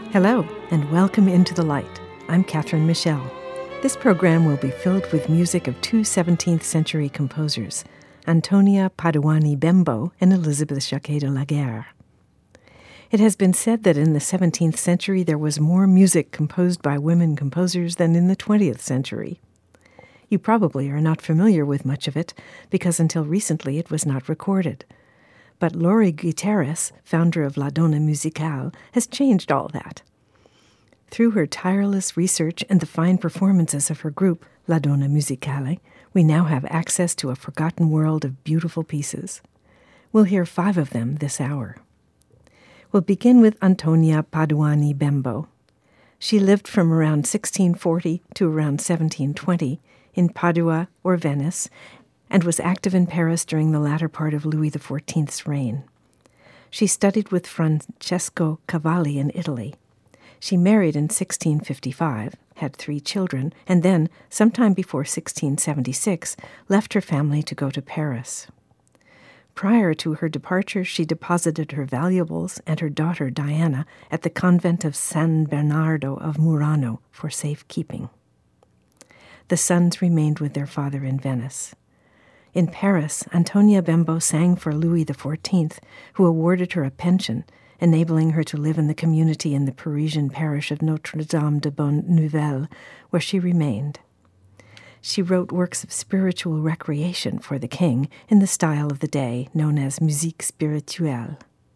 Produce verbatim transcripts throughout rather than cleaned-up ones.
Hello, and welcome into the Light. I'm Catherine Michelle. This program will be filled with music of two seventeenth century composers, Antonia Paduani Bembo and Elizabeth Jacquet de la Guerre. It has been said that in the seventeenth century there was more music composed by women composers than in the twentieth century. You probably are not familiar with much of it, because until recently it was not recorded. But Lori Guterres, founder of La Donna Musicale, has changed all that. Through her tireless research and the fine performances of her group, La Donna Musicale, we now have access to a forgotten world of beautiful pieces. We'll hear five of them this hour. We'll begin with Antonia Paduani Bembo. She lived from around sixteen forty to around seventeen twenty in Padua or Venice, and was active in Paris during the latter part of Louis the fourteenth's reign. She studied with Francesco Cavalli in Italy. She married in sixteen fifty-five, had three children, and then, sometime before sixteen seventy-six, left her family to go to Paris. Prior to her departure, she deposited her valuables and her daughter Diana at the convent of San Bernardo of Murano for safekeeping. The sons remained with their father in Venice. In Paris, Antonia Bembo sang for Louis the fourteenth, who awarded her a pension, enabling her to live in the community in the Parisian parish of Notre-Dame de Bonne Nouvelle, where she remained. She wrote works of spiritual recreation for the king in the style of the day, known as musique spirituelle.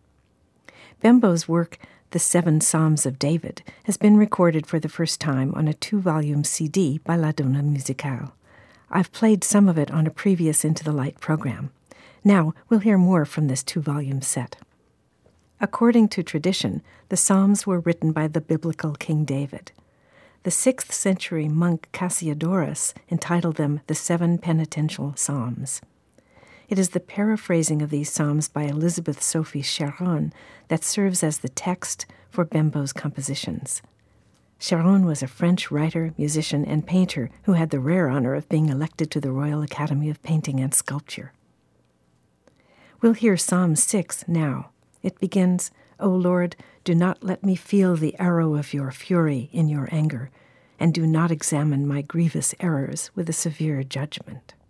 Bembo's work, The Seven Psalms of David, has been recorded for the first time on a two-volume C D by La Donna Musicale. I've played some of it on a previous Into the Light program. Now we'll hear more from this two-volume set. According to tradition, the Psalms were written by the biblical King David. The sixth century monk Cassiodorus entitled them the Seven Penitential Psalms. It is the paraphrasing of these psalms by Elizabeth Sophie Charon that serves as the text for Bembo's compositions. Charon was a French writer, musician, and painter who had the rare honor of being elected to the Royal Academy of Painting and Sculpture. We'll hear Psalm six now. It begins, O Lord, do not let me feel the arrow of your fury in your anger, and do not examine my grievous errors with a severe judgment.